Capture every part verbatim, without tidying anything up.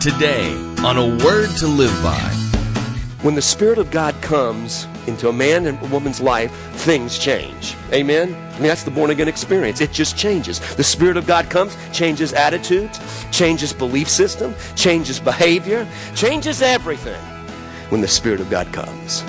Today on A Word to Live By. When the Spirit of God comes into a man and a woman's life, things change. Amen? I mean, that's the born-again experience. It just changes. The Spirit of God comes, changes attitudes, changes belief system, changes behavior, changes everything when the Spirit of God comes.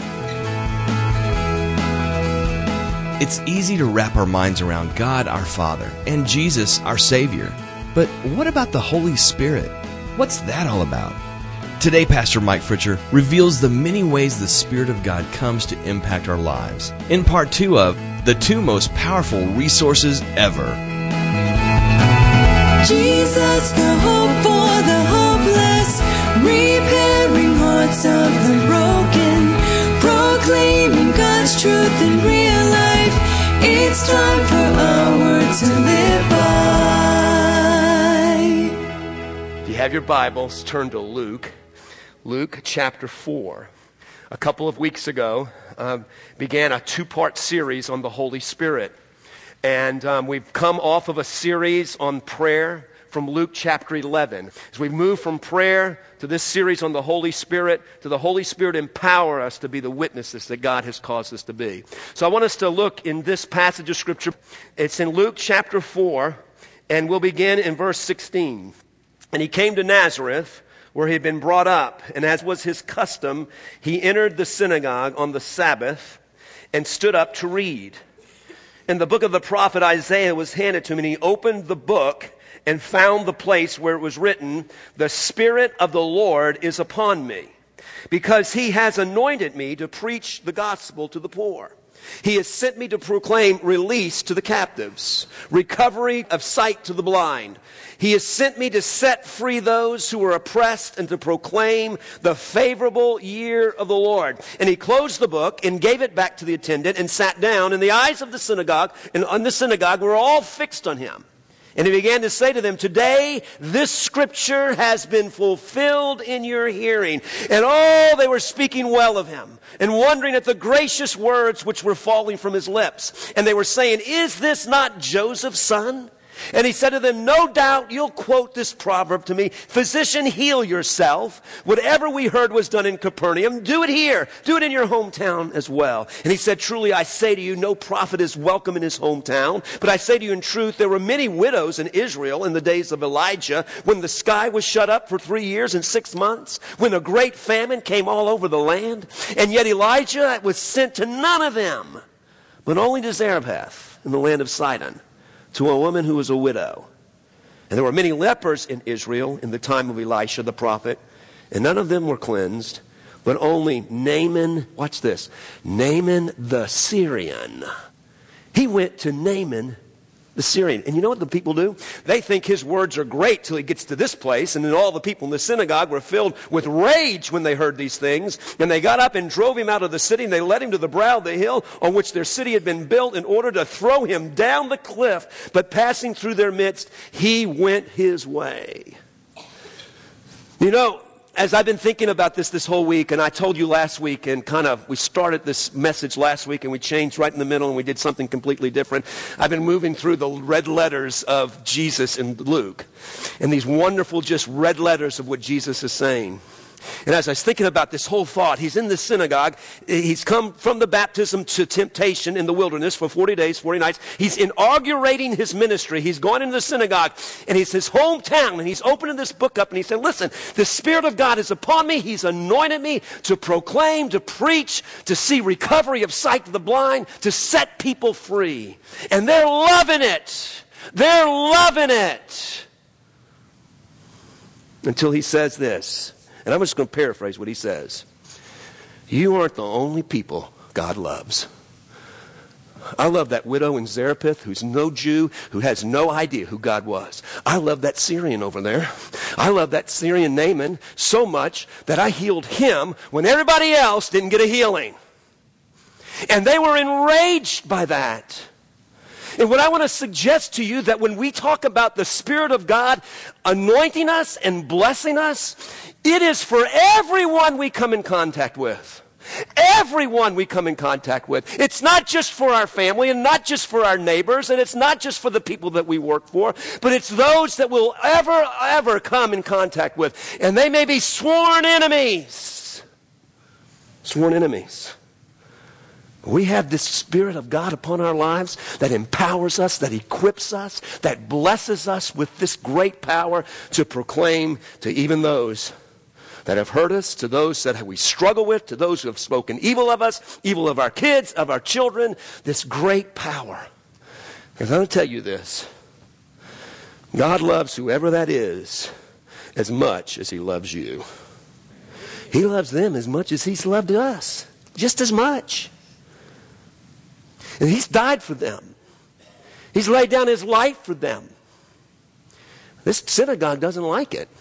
It's easy to wrap our minds around God, our Father, and Jesus, our Savior. But what about the Holy Spirit? What's that all about? Today, Pastor Mike Fritcher reveals the many ways the Spirit of God comes to impact our lives in part two of The Two Most Powerful Resources Ever. Jesus, the hope for the hopeless, repairing hearts of the broken, proclaiming God's truth in real life. It's time for our word to live by. If you have your Bibles, turn to Luke. Luke chapter four. A couple of weeks ago, um, began a two-part series on the Holy Spirit. And um, we've come off of a series on prayer from Luke chapter eleven. As we move from prayer to this series on the Holy Spirit, to the Holy Spirit empower us to be the witnesses that God has caused us to be. So I want us to look in this passage of Scripture. It's in Luke chapter four, and we'll begin in verse sixteen. And he came to Nazareth, where he had been brought up, and as was his custom, he entered the synagogue on the Sabbath and stood up to read. And the book of the prophet Isaiah was handed to him, and he opened the book and found the place where it was written, "The Spirit of the Lord is upon me, because he has anointed me to preach the gospel to the poor. He has sent me to proclaim release to the captives, recovery of sight to the blind. He has sent me to set free those who are oppressed and to proclaim the favorable year of the Lord." And he closed the book and gave it back to the attendant and sat down. And the eyes of the synagogue and on the synagogue were all fixed on him. And he began to say to them, "Today this scripture has been fulfilled in your hearing." And all they were speaking well of him and wondering at the gracious words which were falling from his lips. And they were saying, "Is this not Joseph's son?" And he said to them, "No doubt you'll quote this proverb to me, 'Physician, heal yourself. Whatever we heard was done in Capernaum, do it here. Do it in your hometown as well.' And he said, 'Truly I say to you, no prophet is welcome in his hometown. But I say to you in truth, there were many widows in Israel in the days of Elijah, when the sky was shut up for three years and six months, when a great famine came all over the land. And yet Elijah was sent to none of them, but only to Zarephath in the land of Sidon, to a woman who was a widow. And there were many lepers in Israel in the time of Elisha the prophet, and none of them were cleansed, but only Naaman," watch this, "Naaman the Syrian." He went to Naaman the Syrian. And you know what the people do? They think his words are great till he gets to this place. And then all the people in the synagogue were filled with rage when they heard these things. And they got up and drove him out of the city. And they led him to the brow of the hill on which their city had been built in order to throw him down the cliff. But passing through their midst, he went his way. You know, as I've been thinking about this this whole week, and I told you last week, and kind of, we started this message last week, and we changed right in the middle, and we did something completely different. I've been moving through the red letters of Jesus in Luke, and these wonderful just red letters of what Jesus is saying. And as I was thinking about this whole thought, he's in the synagogue. He's come from the baptism to temptation in the wilderness for forty days, forty nights. He's inaugurating his ministry. He's gone into the synagogue, and he's his hometown, and he's opening this book up, and he said, "Listen, the Spirit of God is upon me. He's anointed me to proclaim, to preach, to see recovery of sight to the blind, to set people free." And they're loving it. They're loving it. Until he says this. And I'm just going to paraphrase what he says. "You aren't the only people God loves. I love that widow in Zarephath who's no Jew, who has no idea who God was. I love that Syrian over there. I love that Syrian Naaman so much that I healed him when everybody else didn't get a healing." And they were enraged by that. And what I want to suggest to you, that when we talk about the Spirit of God anointing us and blessing us, it is for everyone we come in contact with. Everyone we come in contact with. It's not just for our family and not just for our neighbors and it's not just for the people that we work for, but it's those that we'll ever, ever come in contact with. And they may be sworn enemies. Sworn enemies. We have this Spirit of God upon our lives that empowers us, that equips us, that blesses us with this great power to proclaim to even those that have hurt us, to those that we struggle with, to those who have spoken evil of us, evil of our kids, of our children, this great power. Because I'm going to tell you this. God loves whoever that is as much as he loves you. He loves them as much as he's loved us. Just as much. And he's died for them. He's laid down his life for them. This synagogue doesn't like it.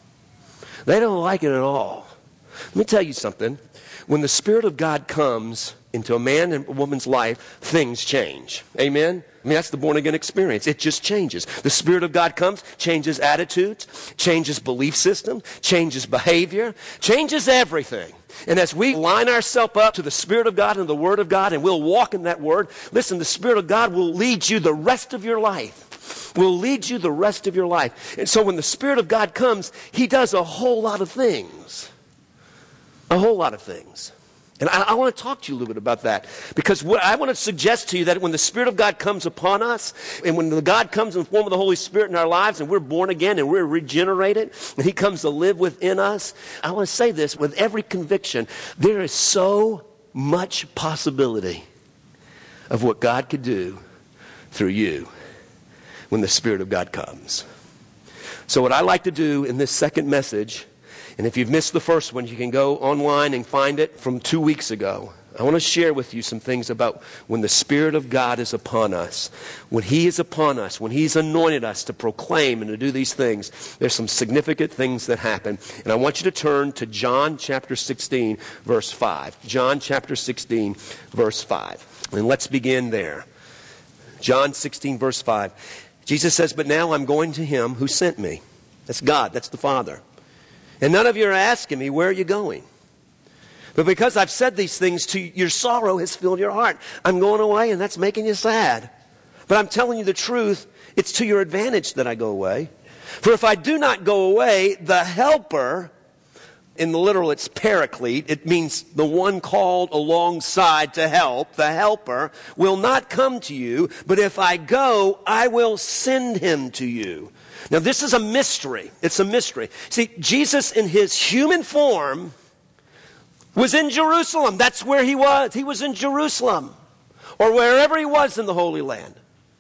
They don't like it at all. Let me tell you something. When the Spirit of God comes into a man and a woman's life, things change. Amen? I mean, that's the born-again experience. It just changes. The Spirit of God comes, changes attitudes, changes belief system, changes behavior, changes everything. And as we line ourselves up to the Spirit of God and the Word of God, and we'll walk in that Word, listen, the Spirit of God will lead you the rest of your life. Will lead you the rest of your life. And so when the Spirit of God comes, he does a whole lot of things. A whole lot of things. And I, I want to talk to you a little bit about that. Because what I want to suggest to you that when the Spirit of God comes upon us, and when the God comes in the form of the Holy Spirit in our lives, and we're born again, and we're regenerated, and he comes to live within us, I want to say this with every conviction. There is so much possibility of what God could do through you when the Spirit of God comes. So what I like to do in this second message, and if you've missed the first one, you can go online and find it from two weeks ago. I want to share with you some things about when the Spirit of God is upon us. When he is upon us, when he's anointed us to proclaim and to do these things, there's some significant things that happen. And I want you to turn to John chapter sixteen, verse five. John chapter sixteen, verse five. And let's begin there. John sixteen, verse five. Jesus says, but now I'm going to him who sent me. That's God. That's the Father. And none of you are asking me, where are you going? But because I've said these things to you, your sorrow has filled your heart. I'm going away and that's making you sad. But I'm telling you the truth. It's to your advantage that I go away. For if I do not go away, the helper, in the literal it's paraclete, it means the one called alongside to help, the helper, will not come to you. But if I go, I will send him to you. Now this is a mystery. It's a mystery. See, Jesus in his human form was in Jerusalem. That's where he was. He was in Jerusalem. Or wherever he was in the Holy Land.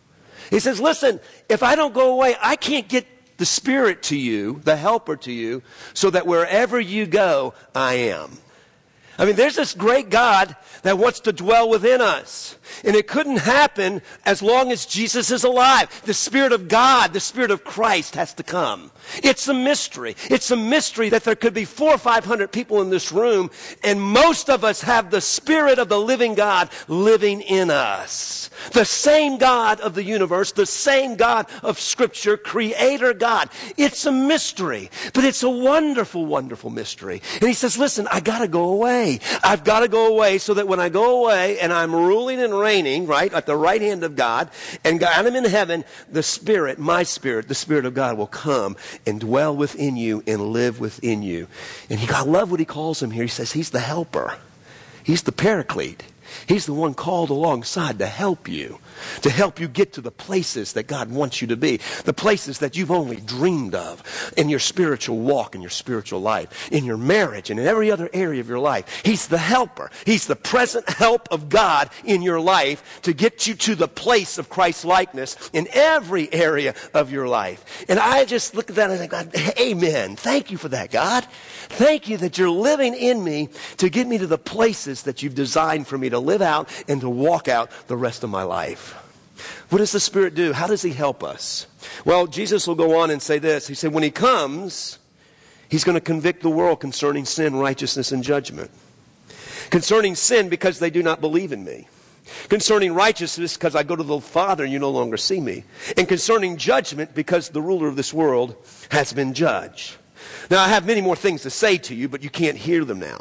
He says, listen, if I don't go away, I can't get the Spirit to you, the helper to you, so that wherever you go, I am. I mean, there's this great God that wants to dwell within us. And it couldn't happen as long as Jesus is alive. The Spirit of God, the Spirit of Christ has to come. It's a mystery. It's a mystery that there could be four or five hundred people in this room, and most of us have the Spirit of the living God living in us. The same God of the universe, the same God of Scripture, Creator God. It's a mystery, but it's a wonderful, wonderful mystery. And he says, listen, I got to go away. I've got to go away so that when I go away and I'm ruling and reigning, right, at the right hand of God, and God, I'm in heaven, the Spirit, my Spirit, the Spirit of God will come and dwell within you and live within you. And he, I love what he calls him here. He says he's the helper. He's the paraclete. He's the one called alongside to help you, to help you get to the places that God wants you to be, the places that you've only dreamed of in your spiritual walk, in your spiritual life, in your marriage, and in every other area of your life. He's the helper. He's the present help of God in your life to get you to the place of Christ's likeness in every area of your life. And I just look at that and I think, amen. Thank you for that, God. Thank you that you're living in me to get me to the places that you've designed for me to live out and to walk out the rest of my life. What does the Spirit do? How does he help us? Well, Jesus will go on and say this. He said, when he comes, he's going to convict the world concerning sin, righteousness, and judgment. Concerning sin, because they do not believe in me. Concerning righteousness, because I go to the Father and you no longer see me. And concerning judgment, because the ruler of this world has been judged. Now, I have many more things to say to you, but you can't hear them now.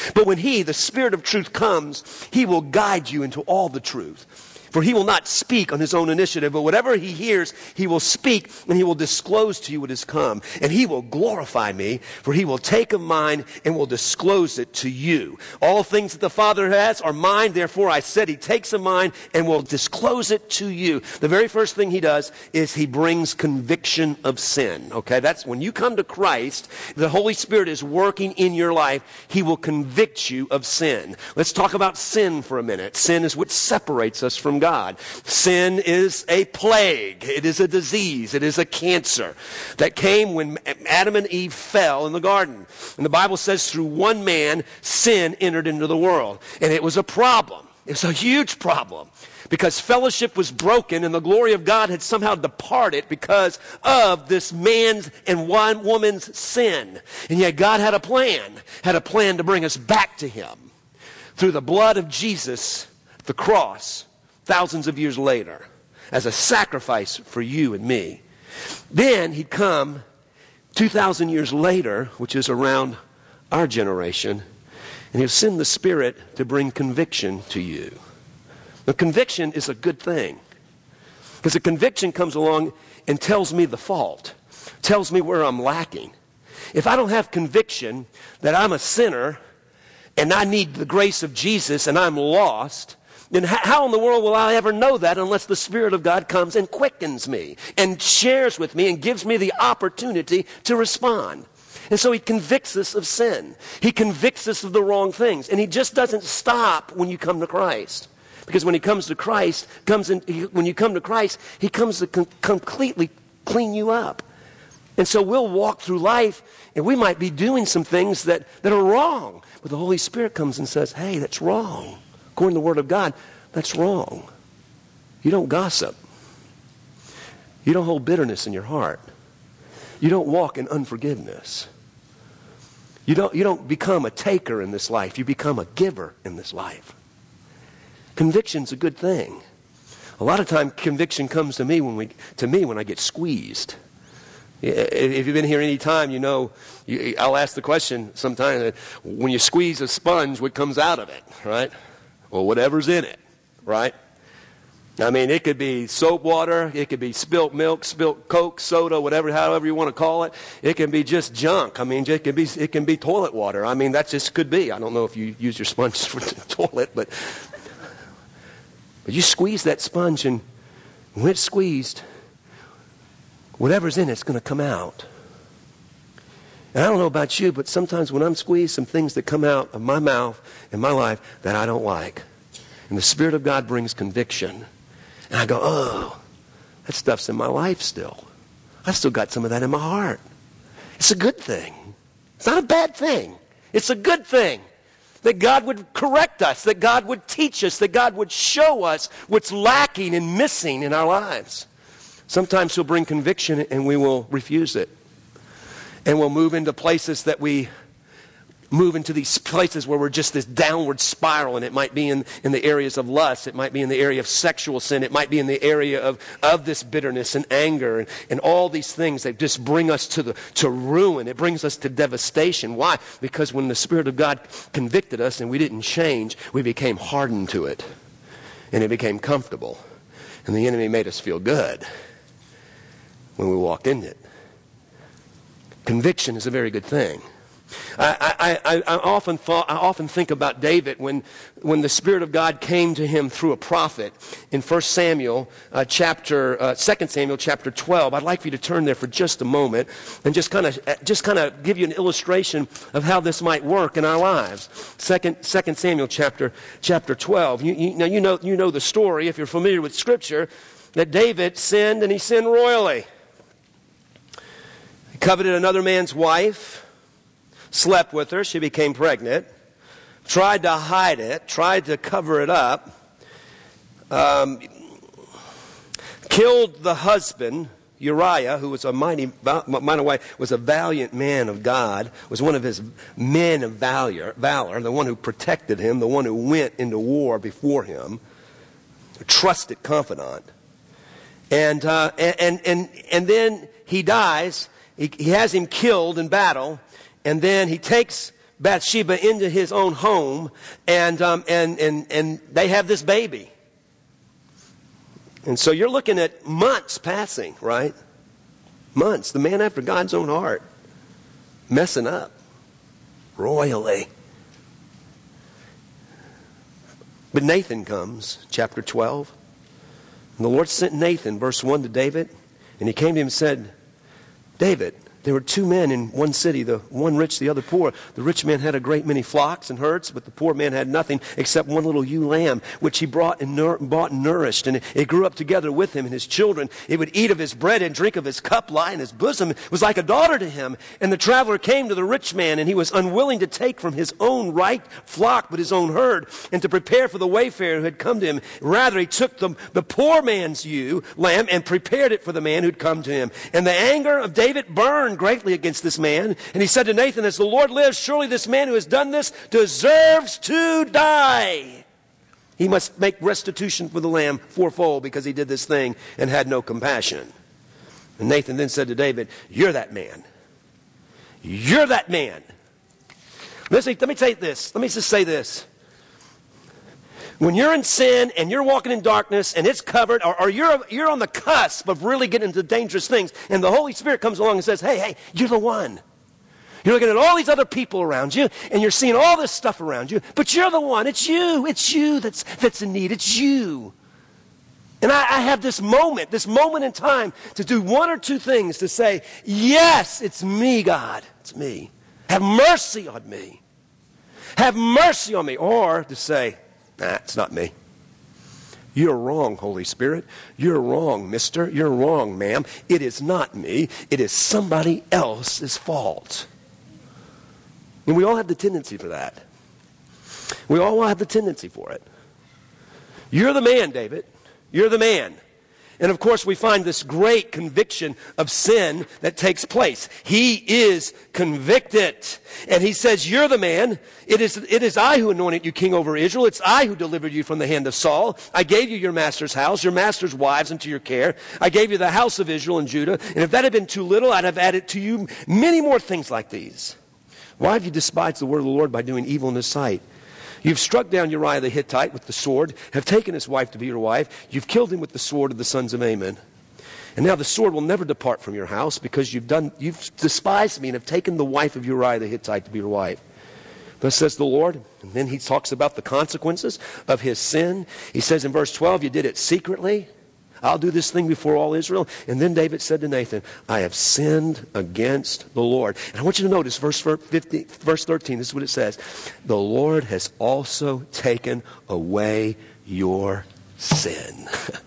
But when he, the Spirit of truth, comes, he will guide you into all the truth. For he will not speak on his own initiative, but whatever he hears, he will speak, and he will disclose to you what has come. And he will glorify me, for he will take of mine and will disclose it to you. All things that the Father has are mine, therefore I said he takes of mine and will disclose it to you. The very first thing he does is he brings conviction of sin. Okay, that's when you come to Christ, the Holy Spirit is working in your life. He will convict you of sin. Let's talk about sin for a minute. Sin is what separates us from God. Sin is a plague. It is a disease. It is a cancer that came when Adam and Eve fell in the garden. And the Bible says through one man, sin entered into the world. And it was a problem. It was a huge problem because fellowship was broken and the glory of God had somehow departed because of this man's and one woman's sin. And yet God had a plan, had a plan to bring us back to him through the blood of Jesus, the cross, thousands of years later, as a sacrifice for you and me. Then he'd come two thousand years later, which is around our generation, and he'll send the Spirit to bring conviction to you. The conviction is a good thing, because a conviction comes along and tells me the fault, tells me where I'm lacking. If I don't have conviction that I'm a sinner and I need the grace of Jesus and I'm lost, then how in the world will I ever know that unless the Spirit of God comes and quickens me and shares with me and gives me the opportunity to respond? And so he convicts us of sin. He convicts us of the wrong things. And he just doesn't stop when you come to Christ. Because when he comes to Christ, comes in, he, when you come to Christ, he comes to com- completely clean you up. And so we'll walk through life and we might be doing some things that, that are wrong. But the Holy Spirit comes and says, hey, that's wrong. According to the Word of God, that's wrong. You don't gossip. You don't hold bitterness in your heart. You don't walk in unforgiveness. You don't, you don't become a taker in this life. You become a giver in this life. Conviction's a good thing. A lot of time conviction comes to me when we to me when I get squeezed. If you've been here any time, you know, you, I'll ask the question sometimes, when you squeeze a sponge, what comes out of it, right? Or whatever's in it, right? I mean, it could be soap water, it could be spilt milk, spilt Coke, soda, whatever, however you want to call it. It can be just junk. I mean, it can be it can be toilet water. I mean, that just could be. I don't know if you use your sponge for the toilet, but but you squeeze that sponge, and when it's squeezed, whatever's in it's going to come out. And I don't know about you, but sometimes when I'm squeezed, some things that come out of my mouth in my life that I don't like. And the Spirit of God brings conviction. And I go, oh, that stuff's in my life still. I've still got some of that in my heart. It's a good thing. It's not a bad thing. It's a good thing that God would correct us, that God would teach us, that God would show us what's lacking and missing in our lives. Sometimes he'll bring conviction and we will refuse it. And we'll move into places that we move into these places where we're just this downward spiral. And it might be in, in the areas of lust. It might be in the area of sexual sin. It might be in the area of, of this bitterness and anger and, and all these things that just bring us to the to ruin. It brings us to devastation. Why? Because when the Spirit of God convicted us and we didn't change, we became hardened to it. And it became comfortable. And the enemy made us feel good when we walked in it. Conviction is a very good thing. I, I, I, I often thought, I often think about David when, when the Spirit of God came to him through a prophet in First Samuel uh, chapter, uh, Second Samuel chapter twelve. I'd like for you to turn there for just a moment and just kind of, just kind of give you an illustration of how this might work in our lives. Second, Second Samuel chapter, chapter twelve. You, you, now you know, you know the story if you're familiar with Scripture that David sinned and he sinned royally. Coveted another man's wife, slept with her, she became pregnant, tried to hide it, tried to cover it up, um, killed the husband, Uriah, who was a mighty, mighty wife, was a valiant man of God, was one of his men of valor, valor, the one who protected him, the one who went into war before him, a trusted confidant. And, uh, and, and, and then he dies. He, he has him killed in battle, and then he takes Bathsheba into his own home, and, um, and, and, and they have this baby. And so you're looking at months passing, right? Months. The man after God's own heart. Messing up. Royally. But Nathan comes, chapter twelve. And the Lord sent Nathan, verse one, to David. And he came to him and said, David, there were two men in one city, the one rich, the other poor. The rich man had a great many flocks and herds, but the poor man had nothing except one little ewe lamb, which he brought and nur- bought and nourished. And it, it grew up together with him and his children. It would eat of his bread and drink of his cup, lie in his bosom. It was like a daughter to him. And the traveler came to the rich man, and he was unwilling to take from his own right flock, but his own herd, and to prepare for the wayfarer who had come to him. Rather, he took the, the poor man's ewe lamb and prepared it for the man who'd come to him. And the anger of David burned greatly against this man. And he said to Nathan, as the Lord lives, surely this man who has done this deserves to die. He must make restitution for the lamb fourfold because he did this thing and had no compassion. And Nathan then said to David, you're that man. You're that man. Listen, let me take this. Let me just say this. When you're in sin and you're walking in darkness and it's covered, or, or you're, you're on the cusp of really getting into dangerous things, and the Holy Spirit comes along and says, hey, hey, you're the one. You're looking at all these other people around you, and you're seeing all this stuff around you, but you're the one. It's you. It's you that's, that's in need. It's you. And I, I have this moment, this moment in time to do one or two things to say, yes, it's me, God. It's me. Have mercy on me. Have mercy on me. Or to say, nah, it's not me. You're wrong, Holy Spirit. You're wrong, mister. You're wrong, ma'am. It is not me. It is somebody else's fault. And we all have the tendency for that. We all have the tendency for it. You're the man, David. You're the man. And of course, we find this great conviction of sin that takes place. He is convicted. And he says, you're the man. It is, it is I who anointed you king over Israel. It's I who delivered you from the hand of Saul. I gave you your master's house, your master's wives into your care. I gave you the house of Israel and Judah. And if that had been too little, I'd have added to you many more things like these. Why have you despised the word of the Lord by doing evil in his sight? You've struck down Uriah the Hittite with the sword, have taken his wife to be your wife. You've killed him with the sword of the sons of Ammon. And now the sword will never depart from your house because you've done, you've despised me and have taken the wife of Uriah the Hittite to be your wife. Thus says the Lord. And then he talks about the consequences of his sin. He says in verse twelve, you did it secretly. I'll do this thing before all Israel. And then David said to Nathan, I have sinned against the Lord. And I want you to notice verse fifteen, verse thirteen. This is what it says. The Lord has also taken away your sin.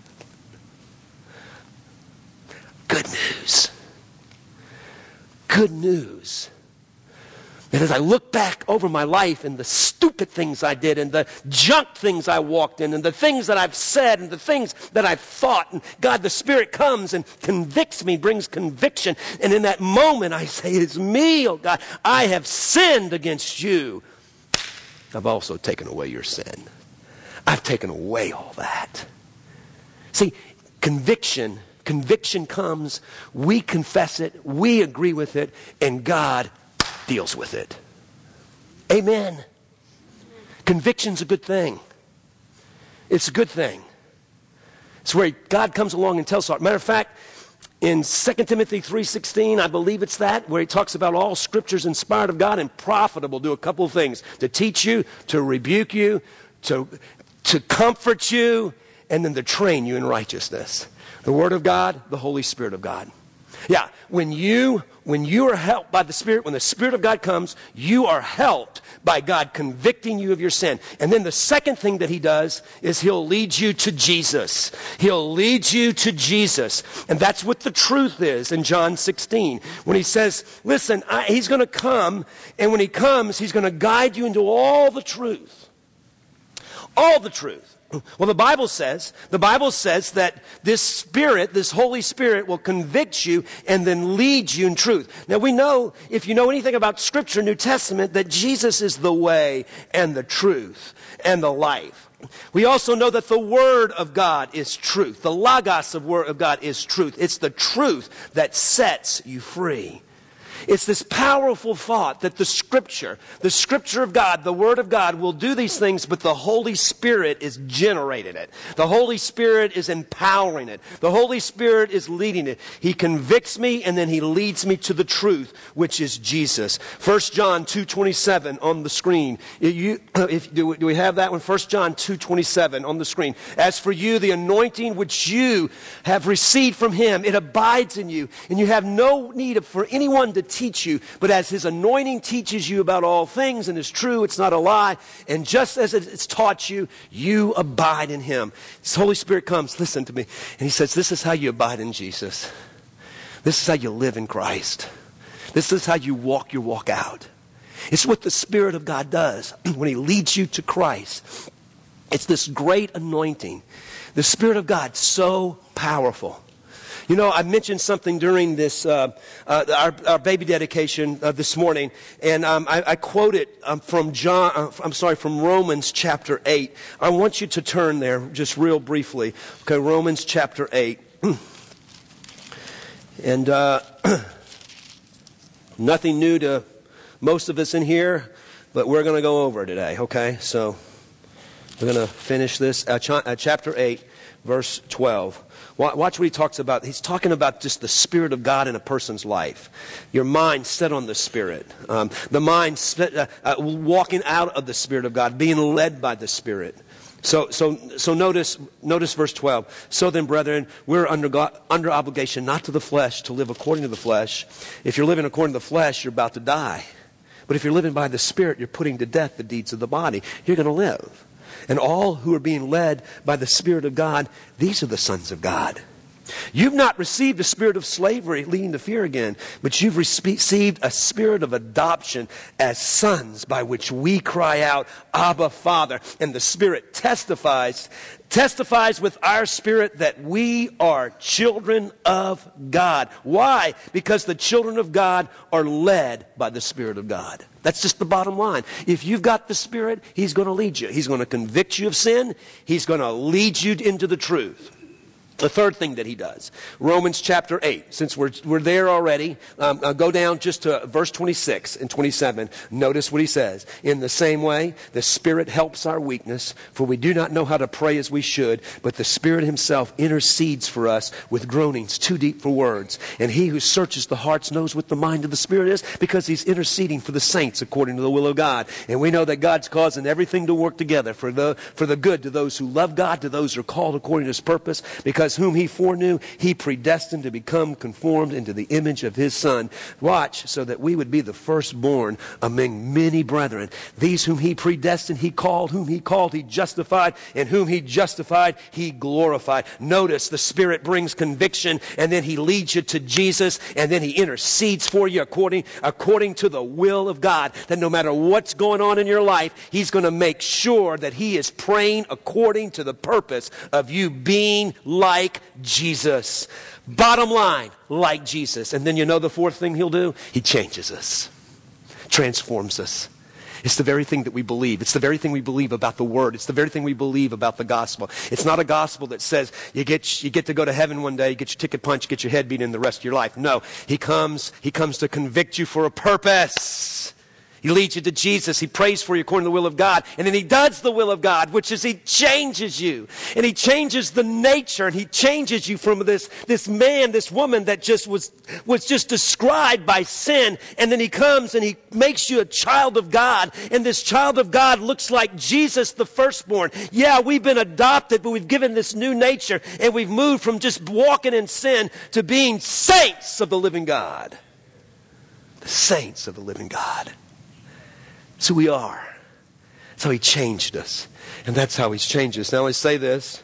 Good news. Good news. And as I look back over my life and the stupid things I did and the junk things I walked in and the things that I've said and the things that I've thought, and God, the Spirit comes and convicts me, brings conviction. And in that moment I say, it's me, oh God. I have sinned against you. I've also taken away your sin. I've taken away all that. See, conviction, conviction comes, we confess it, we agree with it, and God deals with it. Amen. Conviction's a good thing. It's a good thing. It's where God comes along and tells us. Matter of fact, in Second Timothy three sixteen, I believe it's that, where he talks about all scriptures inspired of God and profitable. Do a couple of things. To teach you, to rebuke you, to, to comfort you, and then to train you in righteousness. The Word of God, the Holy Spirit of God. Yeah, when you when you are helped by the Spirit, when the Spirit of God comes, you are helped by God convicting you of your sin. And then the second thing that he does is he'll lead you to Jesus. He'll lead you to Jesus. And that's what the truth is in John sixteen. When he says, listen, I, he's going to come, and when he comes, he's going to guide you into all the truth. All the truth. Well, the Bible says, the Bible says that this Spirit, this Holy Spirit will convict you and then lead you in truth. Now we know, if you know anything about Scripture, New Testament, that Jesus is the way and the truth and the life. We also know that the Word of God is truth. The Logos of Word of God is truth. It's the truth that sets you free. It's this powerful thought that the Scripture, the Scripture of God, the Word of God will do these things, but the Holy Spirit is generating it. The Holy Spirit is empowering it. The Holy Spirit is leading it. He convicts me and then He leads me to the truth, which is Jesus. First John two twenty-seven on the screen. If you, if, do, we, do we have that one? First John two twenty-seven on the screen. As for you, the anointing which you have received from Him, it abides in you, and you have no need of, for anyone to teach you, but as His anointing teaches you about all things and is true, it's not a lie, and just as it's taught you, you abide in Him. His Holy Spirit comes, listen to me, and He says, this is how you abide in Jesus. This is how you live in Christ. This is how you walk your walk out. It's what the Spirit of God does when He leads you to Christ. It's this great anointing. The Spirit of God, so powerful. You know, I mentioned something during this, uh, uh, our, our baby dedication uh, this morning, and um, I, I quoted um, from John, uh, I'm sorry, from Romans chapter eight. I want you to turn there just real briefly. Okay, Romans chapter eight. And uh, nothing new to most of us in here, but we're going to go over today, okay? So we're going to finish this, uh, ch- uh, chapter eight, verse twelve. Watch what he talks about. He's talking about just the Spirit of God in a person's life. Your mind set on the Spirit. Um, the mind set, uh, uh, walking out of the Spirit of God, being led by the Spirit. So, so, so notice, notice verse twelve. So then, brethren, we're under God, under obligation, not to the flesh, to live according to the flesh. If you're living according to the flesh, you're about to die. But if you're living by the Spirit, you're putting to death the deeds of the body. You're going to live. And all who are being led by the Spirit of God, these are the sons of God. You've not received a spirit of slavery leading to fear again, but you've received a spirit of adoption as sons, by which we cry out, Abba, Father. And the Spirit testifies, testifies with our spirit that we are children of God. Why? Because the children of God are led by the Spirit of God. That's just the bottom line. If you've got the Spirit, He's going to lead you. He's going to convict you of sin. He's going to lead you into the truth. The third thing that He does, Romans chapter eight, since we're, we're there already, um, I'll go down just to verse twenty-six and twenty-seven. Notice what he says. In the same way, the Spirit helps our weakness, for we do not know how to pray as we should, but the Spirit Himself intercedes for us with groanings too deep for words. And He who searches the hearts knows what the mind of the Spirit is, because He's interceding for the saints according to the will of God. And we know that God's causing everything to work together for the, for the good to those who love God, to those who are called according to His purpose, because whom He foreknew, He predestined to become conformed into the image of His Son. Watch, so that we would be the firstborn among many brethren. These whom He predestined, He called. Whom He called, He justified. And whom He justified, He glorified. Notice the Spirit brings conviction, and then He leads you to Jesus, and then He intercedes for you according, according to the will of God. That no matter what's going on in your life, He's going to make sure that He is praying according to the purpose of you being like Jesus. Bottom line, like Jesus. And then you know the fourth thing He'll do? He changes us. Transforms us. It's the very thing that we believe. It's the very thing we believe about the Word. It's the very thing we believe about the gospel. It's not a gospel that says you get you get to go to heaven one day, you get your ticket punched, get your head beat in the rest of your life. No. He comes, He comes to convict you for a purpose. He leads you to Jesus. He prays for you according to the will of God. And then He does the will of God, which is He changes you. And He changes the nature. And He changes you from this, this man, this woman that just was, was just described by sin. And then He comes and He makes you a child of God. And this child of God looks like Jesus, the firstborn. Yeah, we've been adopted, but we've given this new nature. And we've moved from just walking in sin to being saints of the living God. The saints of the living God. That's who we are. That's how He changed us. And that's how He's changed us. Now I say this.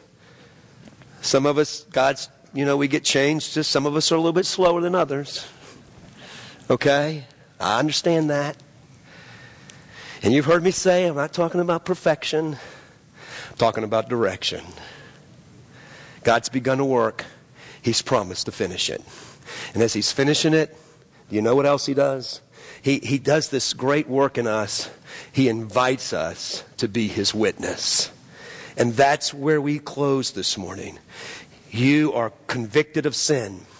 Some of us, God's, you know, we get changed. Just some of us are a little bit slower than others. Okay? I understand that. And you've heard me say, I'm not talking about perfection. I'm talking about direction. God's begun a work. He's promised to finish it. And as He's finishing it, do you know what else He does? He, he does this great work in us. He invites us to be His witness. And that's where we close this morning. You are convicted of sin.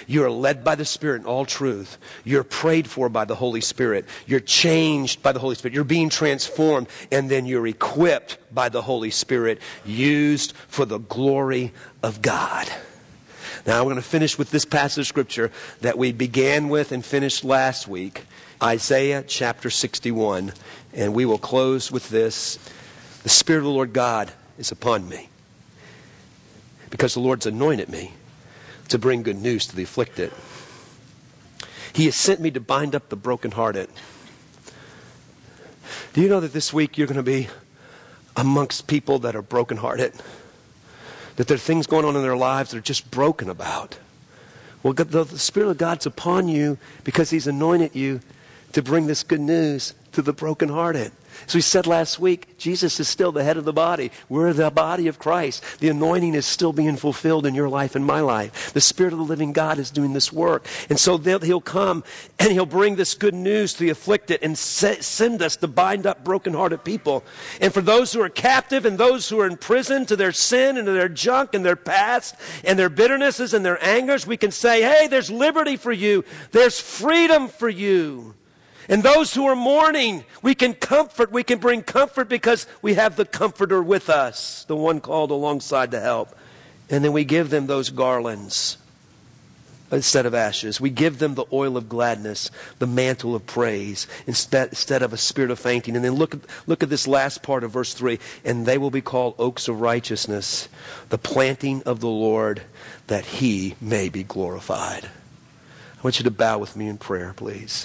You're led by the Spirit in all truth. You're prayed for by the Holy Spirit. You're changed by the Holy Spirit. You're being transformed, and then you're equipped by the Holy Spirit, used for the glory of God. Now, we're going to finish with this passage of Scripture that we began with and finished last week, Isaiah chapter sixty-one, and we will close with this. The Spirit of the Lord God is upon me, because the Lord's anointed me to bring good news to the afflicted. He has sent me to bind up the brokenhearted. Do you know that this week you're going to be amongst people that are brokenhearted? That there are things going on in their lives that are just broken about. Well, the Spirit of God's upon you because He's anointed you to bring this good news to the brokenhearted. As we said last week, Jesus is still the head of the body. We're the body of Christ. The anointing is still being fulfilled in your life and my life. The Spirit of the living God is doing this work. And so He'll come and He'll bring this good news to the afflicted and send us to bind up brokenhearted people. And for those who are captive and those who are in prison to their sin and to their junk and their past and their bitternesses and their angers, we can say, hey, there's liberty for you. There's freedom for you. And those who are mourning, we can comfort, we can bring comfort because we have the Comforter with us, the one called alongside to help. And then we give them those garlands instead of ashes. We give them the oil of gladness, the mantle of praise, instead, instead of a spirit of fainting. And then look at, look at this last part of verse three. And they will be called oaks of righteousness, the planting of the Lord, that He may be glorified. I want you to bow with me in prayer, please.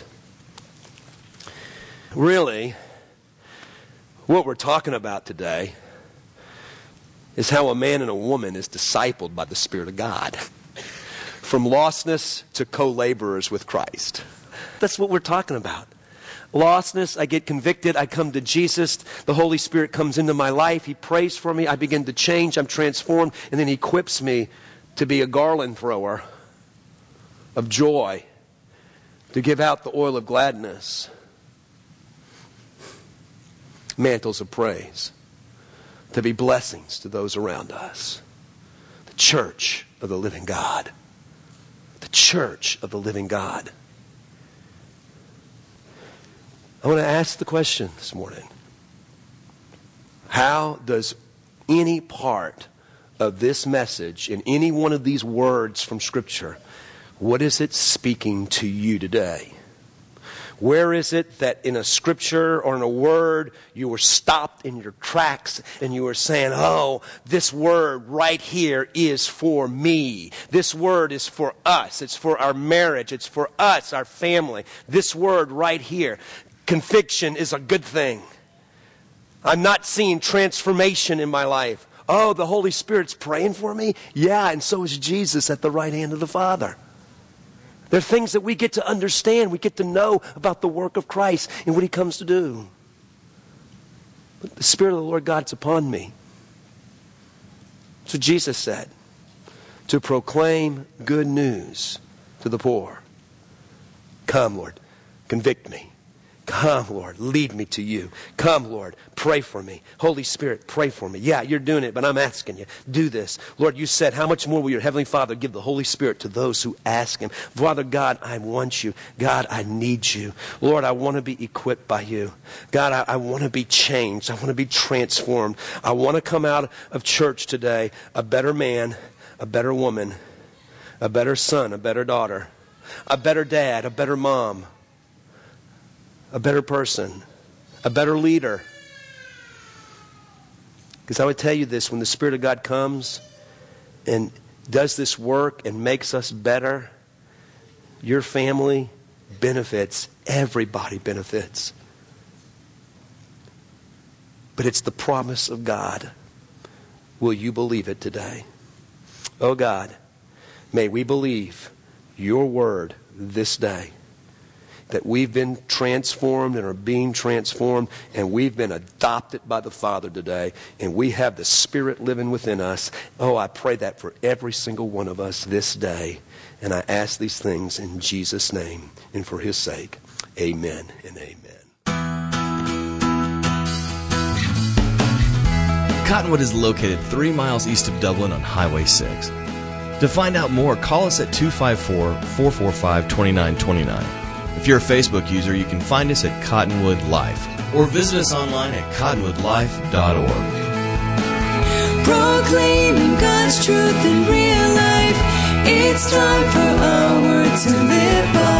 Really, what we're talking about today is how a man and a woman is discipled by the Spirit of God. From lostness to co-laborers with Christ. That's what we're talking about. Lostness, I get convicted, I come to Jesus, the Holy Spirit comes into my life, He prays for me, I begin to change, I'm transformed, and then He equips me to be a garland thrower of joy, to give out the oil of gladness. Mantles of praise, to be blessings to those around us. The church of the living God. The church of the living God. I want to ask the question this morning. How does any part of this message, in any one of these words from Scripture, what is it speaking to you today? Where is it that in a scripture or in a word you were stopped in your tracks and you were saying, oh, this word right here is for me. This word is for us. It's for our marriage. It's for us, our family. This word right here. Conviction is a good thing. I'm not seeing transformation in my life. Oh, the Holy Spirit's praying for me? Yeah, and so is Jesus at the right hand of the Father. There are things that we get to understand, we get to know about the work of Christ and what He comes to do. But the Spirit of the Lord God's upon me. So Jesus said, to proclaim good news to the poor. Come, Lord, convict me. Come, Lord, lead me to you. Come, Lord, pray for me. Holy Spirit, pray for me. Yeah, you're doing it, but I'm asking you, do this. Lord, you said, how much more will your Heavenly Father give the Holy Spirit to those who ask Him? Father God, I want you. God, I need you. Lord, I want to be equipped by you. God, I, I want to be changed. I want to be transformed. I want to come out of church today a better man, a better woman, a better son, a better daughter, a better dad, a better mom, a better person, a better leader. Because I would tell you this, when the Spirit of God comes and does this work and makes us better, your family benefits, everybody benefits. But it's the promise of God. Will you believe it today? Oh God, may we believe your word this day. That we've been transformed and are being transformed, and we've been adopted by the Father today, and we have the Spirit living within us. Oh, I pray that for every single one of us this day. And I ask these things in Jesus' name and for His sake. Amen and amen. Cottonwood is located three miles east of Dublin on Highway six. To find out more, call us at two five four, four four five, two nine two nine. If you're a Facebook user, you can find us at Cottonwood Life or visit us online at cottonwood life dot org. Proclaiming God's truth in real life. It's time for our word to live by.